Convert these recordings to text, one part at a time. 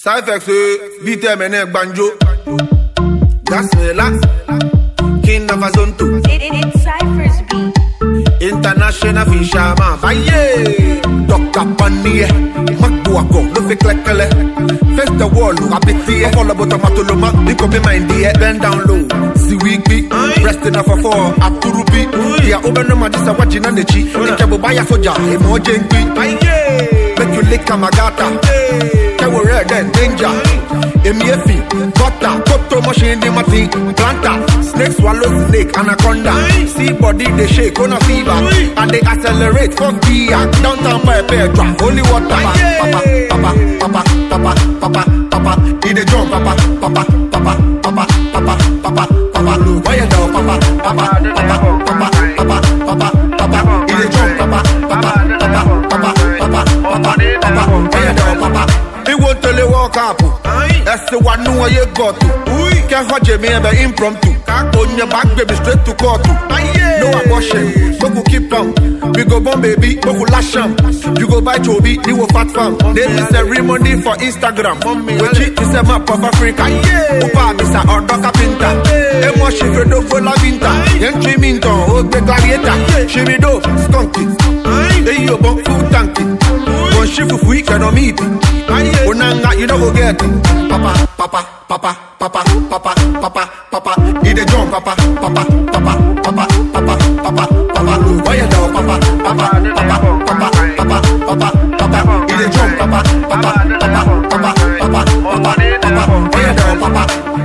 Cyphex, beat them and banjo. Gas relax. King of a zone 2. It's Cypher's beat. International fisherman. Aye. Dr. Bunny. Magbuako. No fake like Kele. Face the wall. Rapiti. Follow tomato loma. You can be mindy. Bend down low. See weak beat. Resting up for 4. Aturubi. Yeah, open no madisa watching on the cheek. The cable buy a soja. Emoji. Aye. Make you lick a magata. Kewo red and danger. MFI, butter, cotton machine, the mati, planter, snake swallow snake, anaconda. See body they shake on a fever, and they accelerate from gear. Downtown by a pair drop, holy water. Papa, papa, papa, papa, papa, papa, in the drum, papa, papa, papa, papa, papa, papa, papa, why you down, papa, papa, papa, papa, papa, papa, papa, in the drum, papa, papa, papa, papa, papa, papa, papa, why you down, papa. He won't tell you walk up. That's the one who you got to. Can't watch me ever impromptu. On your back, baby, straight to court. No abortion. But we keep on. We go bomb, baby. But we lash them. You go buy Joby. You will fat farm. There is ceremony for Instagram. We cheat is a map of Africa. Upa, Mr. Ordoka Pinta. Emo Shifredo for La Vinta. Entry Minto. Old Gladiator. Shimido. Skunky. They you about food tanky. One shift of week and on meet. Onanga, you don't go get it. Papa, papa, papa, papa, papa, papa, papa. In the drum, papa, papa, papa, papa, papa, papa, papa. Why you down, papa, papa, papa, papa, papa, papa, papa. In the drum, papa, papa, papa, papa, papa, papa, papa. Why you down, papa?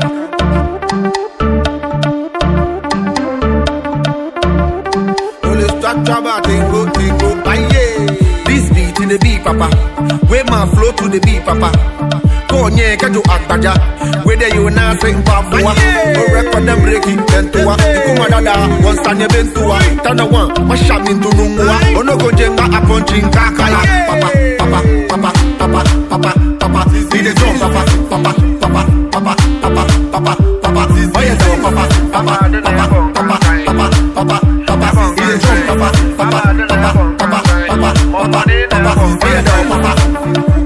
Only start trouble, tingo, aye. This beat in the beat, papa. Where my flow to the beat, papa. Go nye kajo akbaja. Whether you na sing papa. No record them breaking tentua. Ikuma dada, one stanya bentua. Tana one, masham into nungwa. Ono go jenga upon chinkakala. Papa, papa, papa, papa, papa, papa. In the drum, papa, papa, papa, papa, papa, papa, papa. Why you down, papa, papa, papa, papa, papa, papa, papa. In the drum, papa, papa, papa, papa, papa, papa, papa. Why you down, papa?